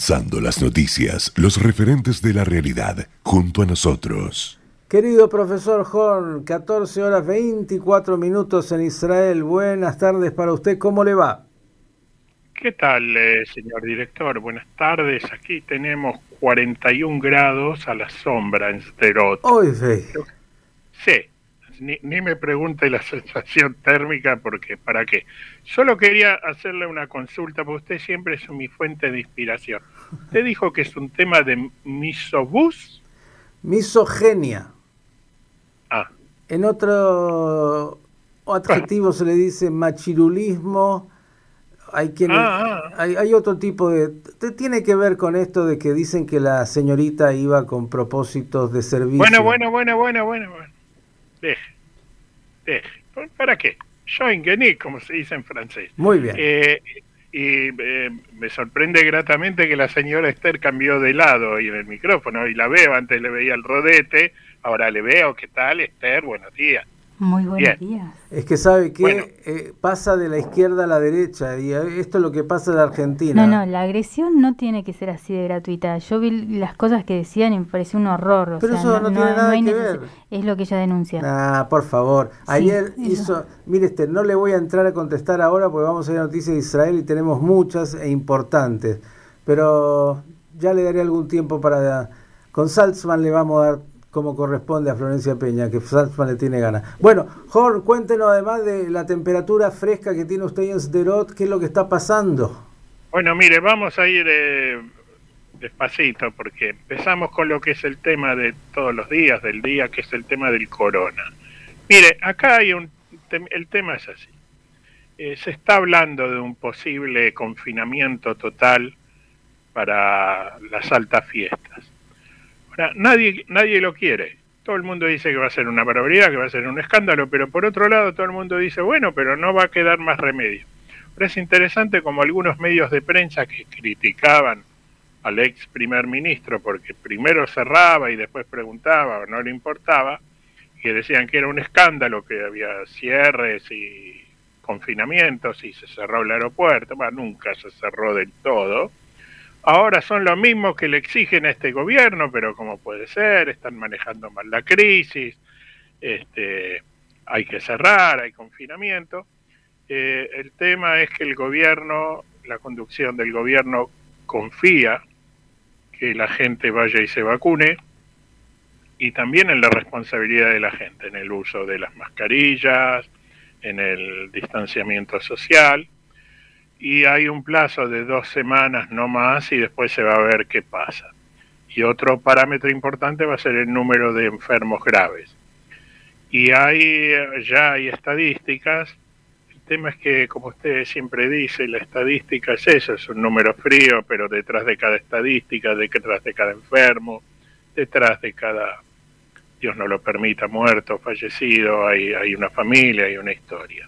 Condensando las noticias, los referentes de la realidad, junto a nosotros. Querido profesor Horn, 14 horas 24 minutos en Israel. Buenas tardes para usted, ¿cómo le va? ¿Qué tal, señor director? Buenas tardes. Aquí tenemos 41 grados a la sombra en Sderot. Sí, ni me pregunte la sensación térmica porque ¿para qué? Solo quería hacerle una consulta, porque usted siempre es mi fuente de inspiración. Usted dijo que es un tema de misobús. Misogenia. Ah. En otro adjetivo se le dice machirulismo. Hay quienes, hay otro tipo de... Tiene que ver con esto de que dicen que la señorita iba con propósitos de servicio. Bueno. Deje. ¿Para qué? Join como se dice en francés. Muy bien. Me sorprende gratamente que la señora Esther cambió de lado y en el micrófono, y la veo, antes le veía el rodete, ahora le veo. ¿Qué tal, Esther? Buenos días. Muy buenos días. Es que sabe que pasa de la izquierda a la derecha, y esto es lo que pasa en la Argentina. No, la agresión no tiene que ser así de gratuita. Yo vi las cosas que decían y me pareció un horror. Pero eso no tiene nada que ver. Es lo que ella denuncia. Por favor. Ayer hizo... Mire, no le voy a entrar a contestar ahora porque vamos a ir a Noticias de Israel y tenemos muchas e importantes. Pero ya le daré algún tiempo para... Con Salzman le vamos a dar como corresponde a Florencia Peña, que Salzman le tiene ganas. Bueno, Jorge, cuéntenos además de la temperatura fresca que tiene usted en Sderot, ¿qué es lo que está pasando? Bueno, mire, vamos a ir despacito, porque empezamos con lo que es el tema de todos los días, del día, que es el tema del corona. Mire, acá hay el tema es así. Se está hablando de un posible confinamiento total para las altas fiestas. Ahora, nadie lo quiere. Todo el mundo dice que va a ser una barbaridad, que va a ser un escándalo, pero por otro lado todo el mundo dice, bueno, pero no va a quedar más remedio. Pero es interesante como algunos medios de prensa que criticaban al ex primer ministro porque primero cerraba y después preguntaba o no le importaba, que decían que era un escándalo, que había cierres y confinamientos y se cerró el aeropuerto. Nunca se cerró del todo. Ahora son lo mismo que le exigen a este gobierno, pero como puede ser, están manejando mal la crisis, hay que cerrar, hay confinamiento. El tema es que el gobierno, la conducción del gobierno confía que la gente vaya y se vacune, y también en la responsabilidad de la gente, en el uso de las mascarillas, en el distanciamiento social. Y hay un plazo de 2 semanas no más y después se va a ver qué pasa. Y otro parámetro importante va a ser el número de enfermos graves. Y ya hay estadísticas. El tema es que, como usted siempre dice, la estadística es eso, es un número frío, pero detrás de cada estadística, detrás de cada enfermo, detrás de cada, Dios no lo permita, muerto, fallecido, hay una familia, hay una historia.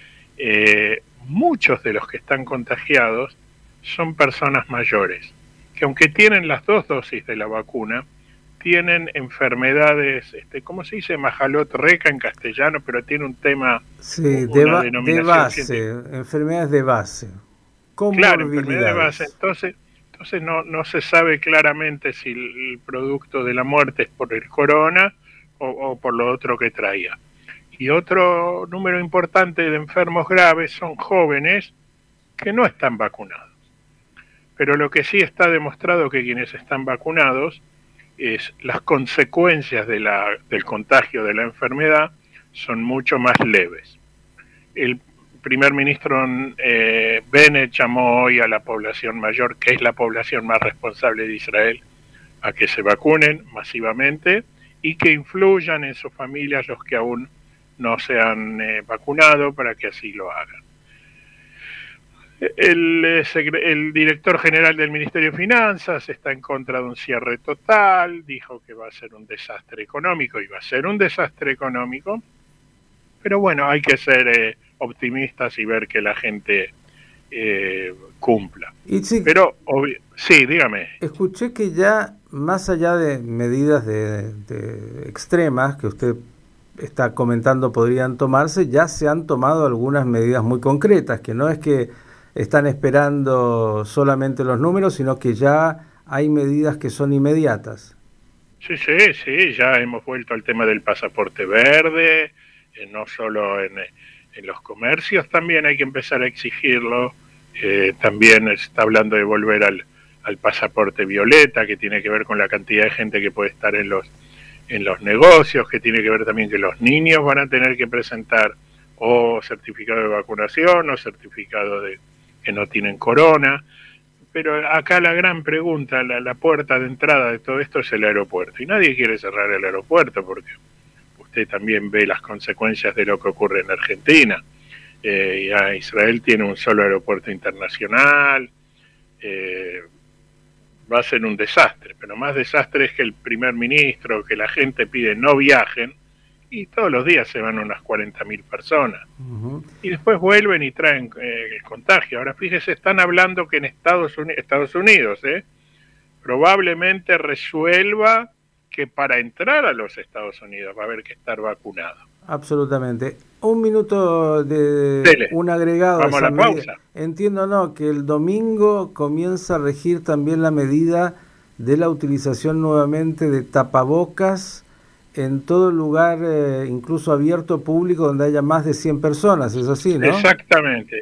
Muchos de los que están contagiados son personas mayores, que aunque tienen las 2 dosis de la vacuna, tienen enfermedades, ¿cómo se dice? Majalot reca en castellano, pero tiene un tema, de base, enfermedades de base. Claro, enfermedades de base. Entonces no se sabe claramente si el producto de la muerte es por el corona o por lo otro que traía. Y otro número importante de enfermos graves son jóvenes que no están vacunados. Pero lo que sí está demostrado que quienes están vacunados es las consecuencias del contagio de la enfermedad son mucho más leves. El primer ministro Bennett llamó hoy a la población mayor, que es la población más responsable de Israel, a que se vacunen masivamente y que influyan en sus familias los que aún no se han vacunado para que así lo hagan. El director general del Ministerio de Finanzas está en contra de un cierre total, dijo que va a ser un desastre económico, y va a ser un desastre económico, pero bueno, hay que ser optimistas y ver que la gente cumpla. Pero, sí, dígame. Escuché que ya, más allá de medidas de extremas que usted está comentando podrían tomarse, ya se han tomado algunas medidas muy concretas, que no es que están esperando solamente los números, sino que ya hay medidas que son inmediatas. Sí, ya hemos vuelto al tema del pasaporte verde, no solo en los comercios, también hay que empezar a exigirlo, también se está hablando de volver al pasaporte violeta, que tiene que ver con la cantidad de gente que puede estar en los negocios, que tiene que ver también que los niños van a tener que presentar o certificado de vacunación o certificado de que no tienen corona. Pero acá la gran pregunta, la puerta de entrada de todo esto es el aeropuerto. Y nadie quiere cerrar el aeropuerto porque usted también ve las consecuencias de lo que ocurre en Argentina. Israel tiene un solo aeropuerto internacional. Va a ser un desastre, pero más desastre es que el primer ministro, que la gente pide no viajen, y todos los días se van unas 40.000 personas. Uh-huh. Y después vuelven y traen el contagio. Ahora fíjese, están hablando que en Estados Unidos probablemente resuelva que para entrar a los Estados Unidos va a haber que estar vacunado. Absolutamente. Un minuto de un agregado. Vamos a la pausa. Entiendo, que el domingo comienza a regir también la medida de la utilización nuevamente de tapabocas en todo lugar, incluso abierto, público, donde haya más de 100 personas, ¿es así, no? Exactamente.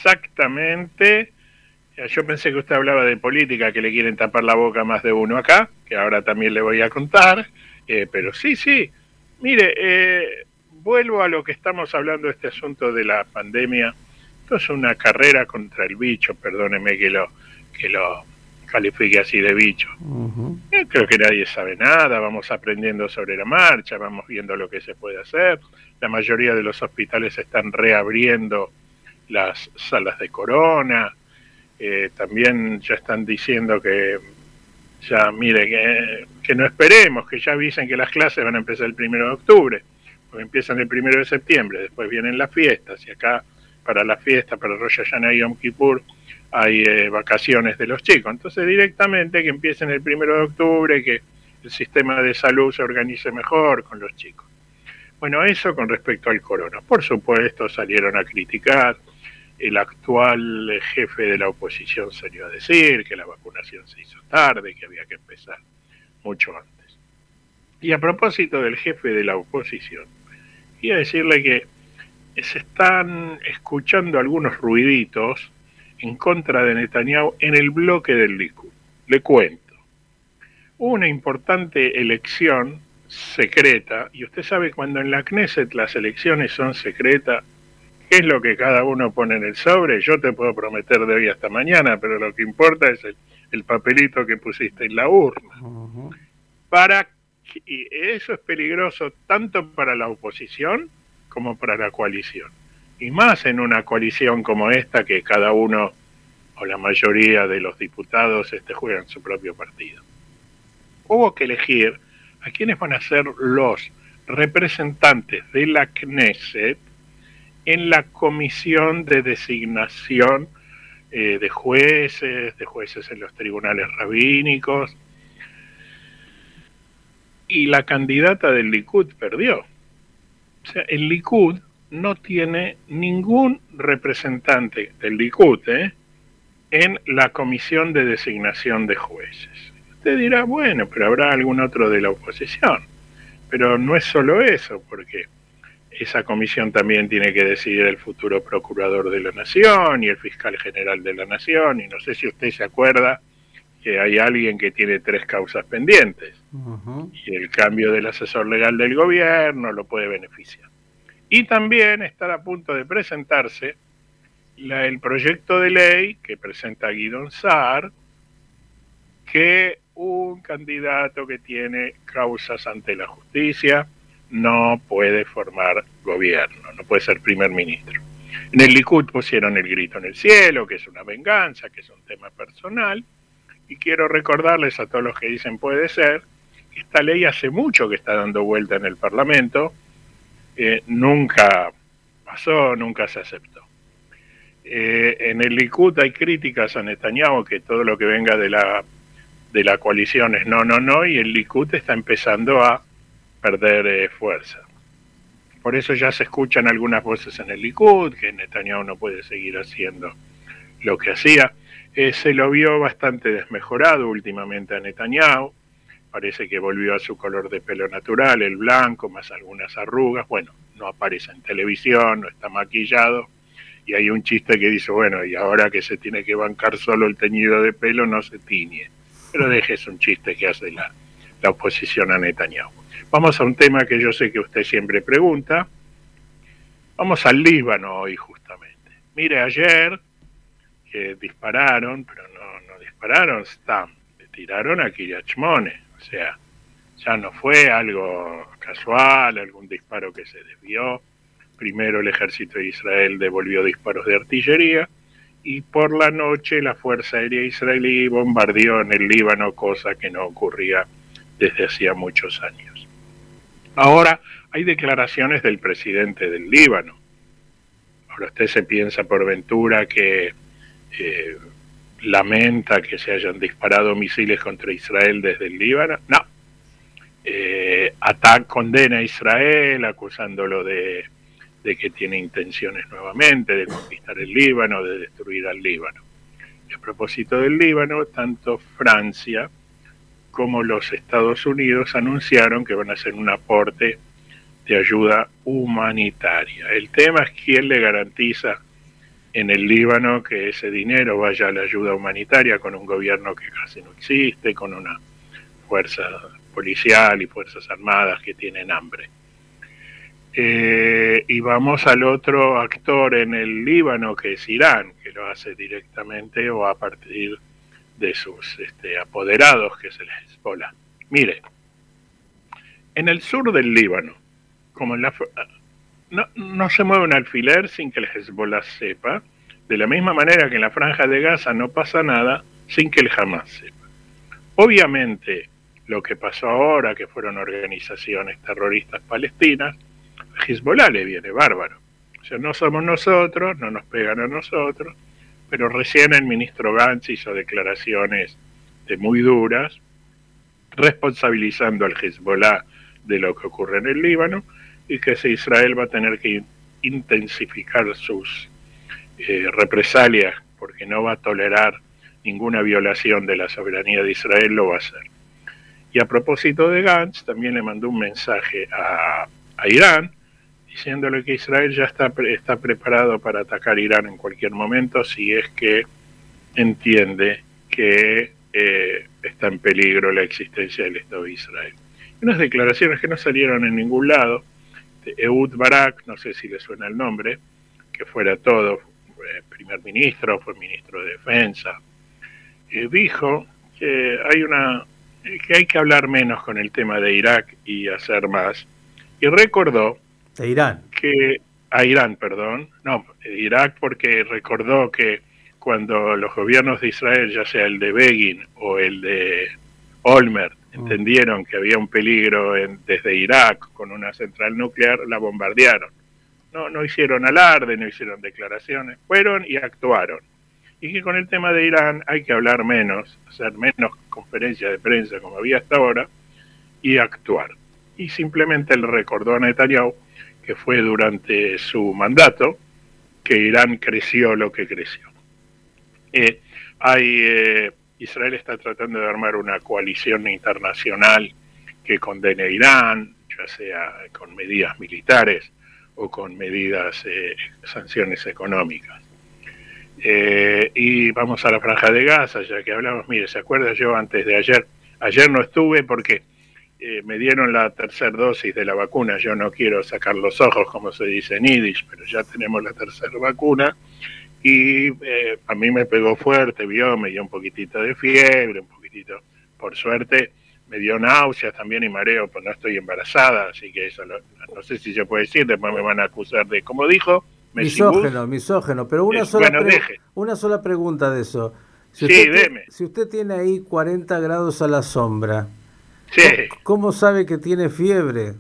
Yo pensé que usted hablaba de política, que le quieren tapar la boca a más de uno acá, que ahora también le voy a contar, pero sí. Mire, vuelvo a lo que estamos hablando, este asunto de la pandemia. Esto es una carrera contra el bicho, perdóneme que lo califique así de bicho. Uh-huh. Creo que nadie sabe nada, vamos aprendiendo sobre la marcha, vamos viendo lo que se puede hacer. La mayoría de los hospitales están reabriendo las salas de corona. También ya están diciendo que ya, mire, que no esperemos, que ya avisen que las clases van a empezar el 1 de octubre, porque empiezan el 1 de septiembre, después vienen las fiestas, y acá para la fiesta, para Rosh Hashanah y Yom Kippur, hay vacaciones de los chicos. Entonces directamente que empiecen el 1 de octubre, que el sistema de salud se organice mejor con los chicos. Bueno, eso con respecto al corona. Por supuesto salieron a criticar, el actual jefe de la oposición salió a decir que la vacunación se hizo tarde, que había que empezar mucho antes. Y a propósito del jefe de la oposición, quería decirle que se están escuchando algunos ruiditos en contra de Netanyahu en el bloque del Likud. Le cuento. Hubo una importante elección secreta, y usted sabe, cuando en la Knesset las elecciones son secretas, ¿qué es lo que cada uno pone en el sobre? Yo te puedo prometer de hoy hasta mañana, pero lo que importa es el papelito que pusiste en la urna. Uh-huh. Y eso es peligroso tanto para la oposición como para la coalición. Y más en una coalición como esta, que cada uno o la mayoría de los diputados juegan su propio partido. Hubo que elegir a quiénes van a ser los representantes de la Knesset en la comisión de designación de jueces en los tribunales rabínicos. Y la candidata del Likud perdió. O sea, el Likud no tiene ningún representante del Likud en la comisión de designación de jueces. Usted dirá, bueno, pero habrá algún otro de la oposición. Pero no es solo eso, porque esa comisión también tiene que decidir el futuro procurador de la Nación y el fiscal general de la Nación, y no sé si usted se acuerda que hay alguien que tiene 3 causas pendientes. Uh-huh. Y el cambio del asesor legal del gobierno lo puede beneficiar. Y también estará a punto de presentarse el proyecto de ley que presenta Guidón Saar, que un candidato que tiene causas ante la justicia no puede formar gobierno, no puede ser primer ministro. En el Likud pusieron el grito en el cielo, que es una venganza, que es un tema personal, y quiero recordarles a todos los que dicen puede ser, que esta ley hace mucho que está dando vuelta en el Parlamento, nunca pasó, nunca se aceptó. En el Likud hay críticas a Netanyahu, que todo lo que venga de la coalición es no, y el Likud está empezando a perder fuerza. Por eso ya se escuchan algunas voces en el Likud, que Netanyahu no puede seguir haciendo lo que hacía. Se lo vio bastante desmejorado últimamente a Netanyahu. Parece que volvió a su color de pelo natural, el blanco, más algunas arrugas. Bueno, no aparece en televisión, no está maquillado. Y hay un chiste que dice, bueno, y ahora que se tiene que bancar solo el teñido de pelo, no se tiñe. Pero es un chiste que hace la oposición a Netanyahu. Vamos a un tema que yo sé que usted siempre pregunta. Vamos al Líbano hoy, justamente. Mire, ayer que dispararon, pero no dispararon Stam, le tiraron a Kiryat Shmone. O sea, ya no fue algo casual, algún disparo que se desvió. Primero el ejército de Israel devolvió disparos de artillería y por la noche la Fuerza Aérea Israelí bombardeó en el Líbano, cosa que no ocurría desde hacía muchos años. Ahora hay declaraciones del presidente del Líbano. Ahora usted se piensa por ventura que lamenta que se hayan disparado misiles contra Israel desde el Líbano. No. Condena a Israel acusándolo de que tiene intenciones nuevamente de conquistar el Líbano, de destruir al Líbano. Y a propósito del Líbano, tanto Francia como los Estados Unidos anunciaron que van a hacer un aporte de ayuda humanitaria. El tema es quién le garantiza en el Líbano que ese dinero vaya a la ayuda humanitaria con un gobierno que casi no existe, con una fuerza policial y fuerzas armadas que tienen hambre. Y vamos al otro actor en el Líbano, que es Irán, que lo hace directamente o a partir de sus apoderados, que es el Hezbollah. Mire, en el sur del Líbano, como en no se mueve un alfiler sin que el Hezbollah sepa, de la misma manera que en la Franja de Gaza no pasa nada sin que el Hamas sepa. Obviamente, lo que pasó ahora, que fueron organizaciones terroristas palestinas, a Hezbollah le viene bárbaro. O sea, no somos nosotros, no nos pegan a nosotros, pero recién el ministro Gantz hizo declaraciones muy duras, responsabilizando al Hezbollah de lo que ocurre en el Líbano, y que si Israel va a tener que intensificar sus represalias, porque no va a tolerar ninguna violación de la soberanía de Israel, lo va a hacer. Y a propósito de Gantz, también le mandó un mensaje a Irán, diciéndole que Israel ya está preparado para atacar Irán en cualquier momento si es que entiende que está en peligro la existencia del Estado de Israel. Unas declaraciones que no salieron en ningún lado, de Ehud Barak, no sé si le suena el nombre, que fuera todo, primer ministro, fue ministro de Defensa, dijo que hay que hablar menos con el tema de Irak y hacer más, y recordó de Irán. Irak, porque recordó que cuando los gobiernos de Israel, ya sea el de Begin o el de Olmert, entendieron que había un peligro desde Irak con una central nuclear, la bombardearon. No hicieron alarde, no hicieron declaraciones, fueron y actuaron. Y que con el tema de Irán hay que hablar menos, hacer menos conferencias de prensa como había hasta ahora, y actuar. Y simplemente le recordó a Netanyahu que fue durante su mandato que Irán creció lo que creció. Israel está tratando de armar una coalición internacional que condene a Irán, ya sea con medidas militares o con medidas, sanciones económicas. Y vamos a la Franja de Gaza, ya que hablamos. Mire, ¿se acuerda? Yo antes de ayer no estuve porque me dieron la tercera dosis de la vacuna. Yo no quiero sacar los ojos, como se dice en Yiddish, pero ya tenemos la tercera vacuna. Y a mí me pegó fuerte, me dio un poquitito de fiebre, por suerte me dio náuseas también y mareo, pues no estoy embarazada, así que eso no sé si se puede decir, después me van a acusar de, como dijo, misógeno, pero una sola pregunta de eso. Si usted tiene ahí 40 grados a la sombra, sí. ¿Cómo sabe que tiene fiebre?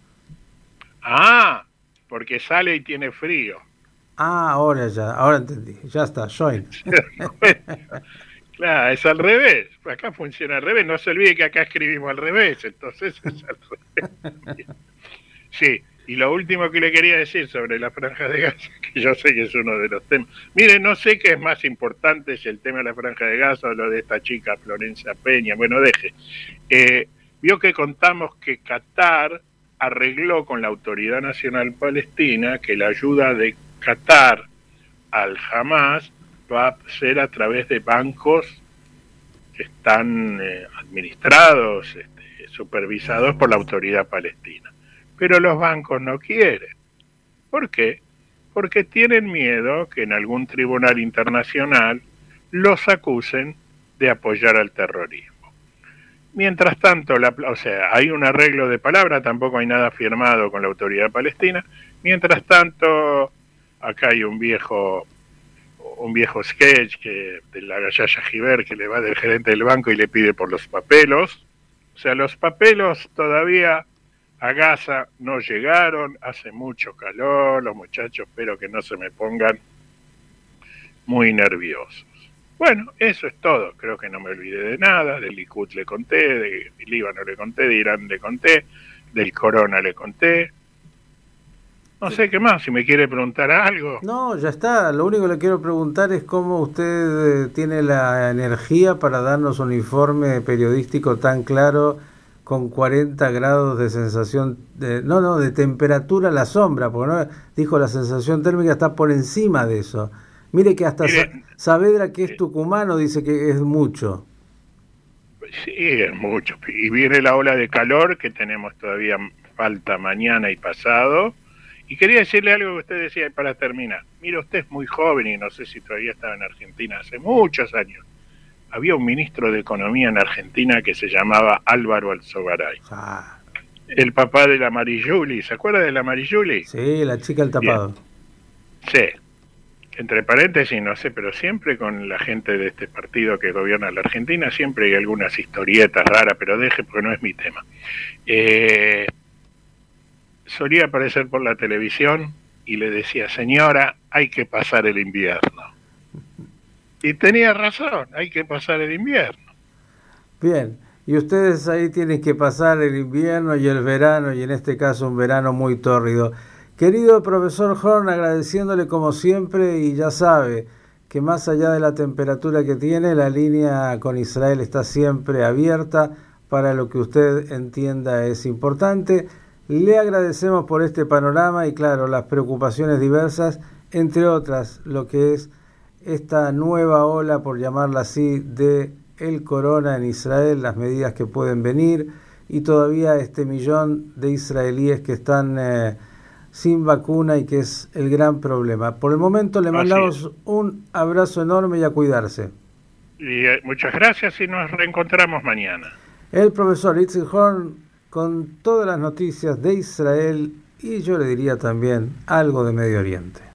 Porque sale y tiene frío. Ahora entendí, ya está, join. Claro, es al revés, acá funciona al revés, no se olvide que acá escribimos al revés, entonces es al revés. Sí, Y lo último que le quería decir sobre la Franja de Gaza, que yo sé que es uno de los temas. Mire, no sé qué es más importante, si el tema de la Franja de Gaza o lo de esta chica Florencia Peña. Bueno, deje. Vio que contamos que Qatar arregló con la Autoridad Nacional Palestina que la ayuda de Qatar al Hamas va a ser a través de bancos que están administrados, supervisados por la Autoridad Palestina. Pero los bancos no quieren. ¿Por qué? Porque tienen miedo que en algún tribunal internacional los acusen de apoyar al terrorismo. Mientras tanto, hay un arreglo de palabra, tampoco hay nada firmado con la Autoridad Palestina. Mientras tanto, acá hay un viejo sketch de la Gallaya Giver que le va del gerente del banco y le pide por los papelos. O sea, los papelos todavía a Gaza no llegaron, hace mucho calor, los muchachos espero que no se me pongan muy nerviosos. Bueno, eso es todo, creo que no me olvidé de nada, del Likud le conté, de Líbano le conté, de Irán le conté, del corona le conté. No sé qué más, si me quiere preguntar algo. No, ya está, lo único que le quiero preguntar es cómo usted tiene la energía para darnos un informe periodístico tan claro, con 40 grados de sensación, de temperatura a la sombra, porque no dijo la sensación térmica está por encima de eso. Mire que hasta Saavedra, que es tucumano, dice que es mucho. Sí, es mucho. Y viene la ola de calor que tenemos todavía, falta mañana y pasado. Y quería decirle algo que usted decía para terminar. Mire, usted es muy joven y no sé si todavía estaba en Argentina hace muchos años. Había un ministro de Economía en Argentina que se llamaba Álvaro Alzogaray. El papá de la Marilluli, ¿se acuerda de la Marilluli? Sí, la chica del tapado. Bien. Sí, entre paréntesis, no sé, pero siempre con la gente de este partido que gobierna la Argentina, siempre hay algunas historietas raras, pero deje porque no es mi tema. Solía aparecer por la televisión y le decía, señora, hay que pasar el invierno. Y tenía razón, hay que pasar el invierno. Bien, y ustedes ahí tienen que pasar el invierno y el verano, y en este caso un verano muy tórrido. Querido profesor Horn, agradeciéndole como siempre, y ya sabe que más allá de la temperatura que tiene, la línea con Israel está siempre abierta para lo que usted entienda es importante. Le agradecemos por este panorama y claro, las preocupaciones diversas, entre otras, lo que es esta nueva ola, por llamarla así, de el corona en Israel, las medidas que pueden venir y todavía este millón de israelíes que están sin vacuna y que es el gran problema. Por el momento le mandamos un abrazo enorme y a cuidarse. Y muchas gracias y nos reencontramos mañana. El profesor Itzik Horn con todas las noticias de Israel y yo le diría también algo de Medio Oriente.